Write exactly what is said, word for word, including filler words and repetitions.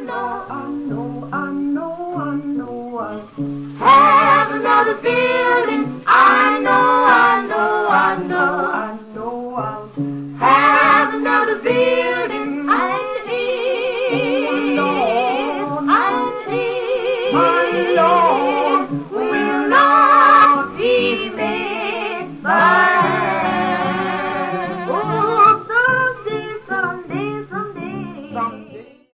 know, I know, I know, I know, I have another feeling. I know, I know, I know, I know, I have another feeling. I feel, I feel, my Lord will not be made by